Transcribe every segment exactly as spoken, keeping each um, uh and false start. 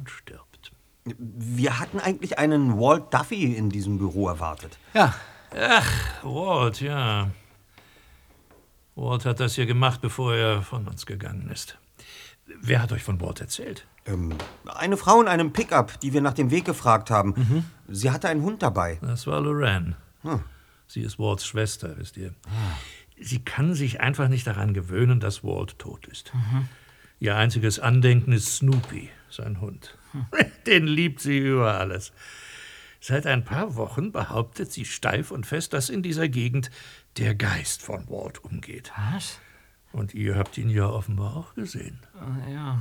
und stirbt. Wir hatten eigentlich einen Walt Duffy in diesem Büro erwartet. Ja. Ach, Walt, ja. Walt hat das hier gemacht, bevor er von uns gegangen ist. Wer hat euch von Walt erzählt? Ähm, eine Frau in einem Pickup, die wir nach dem Weg gefragt haben. Mhm. Sie hatte einen Hund dabei. Das war Lorraine. Hm. Sie ist Walts Schwester, wisst ihr. Ah. Sie kann sich einfach nicht daran gewöhnen, dass Walt tot ist. Mhm. Ihr einziges Andenken ist Snoopy, sein Hund. Hm. Den liebt sie über alles. Seit ein paar Wochen behauptet sie steif und fest, dass in dieser Gegend der Geist von Walt umgeht. Was? Und ihr habt ihn ja offenbar auch gesehen. Uh, ja.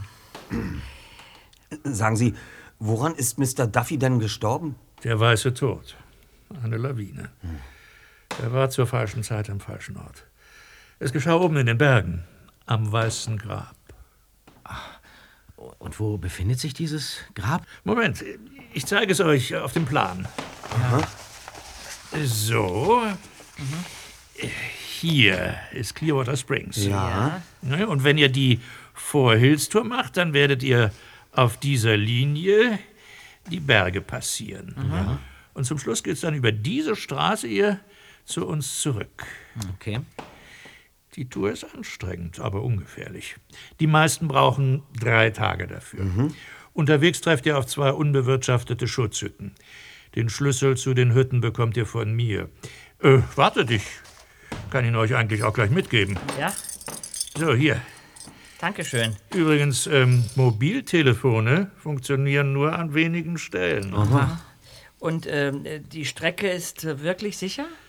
Sagen Sie, woran ist Mister Duffy denn gestorben? Der weiße Tod. Eine Lawine. Hm. Er war zur falschen Zeit am falschen Ort. Es geschah oben in den Bergen, am Weißen Grab. Ach, und wo befindet sich dieses Grab? Moment, ich zeige es euch auf dem Plan. Ja. So. Mhm. Hier ist Clearwater Springs. Ja. Und wenn ihr die Four Hills Tour macht, dann werdet ihr auf dieser Linie die Berge passieren. Mhm. Und zum Schluss geht es dann über diese Straße hier zu uns zurück. Okay. Die Tour ist anstrengend, aber ungefährlich. Die meisten brauchen drei Tage dafür. Mhm. Unterwegs trefft ihr auf zwei unbewirtschaftete Schutzhütten. Den Schlüssel zu den Hütten bekommt ihr von mir. Äh, wartet, ich kann ihn euch eigentlich auch gleich mitgeben. Ja? So, hier. Dankeschön. Übrigens, ähm, Mobiltelefone funktionieren nur an wenigen Stellen. Aha. Und ähm, die Strecke ist wirklich sicher?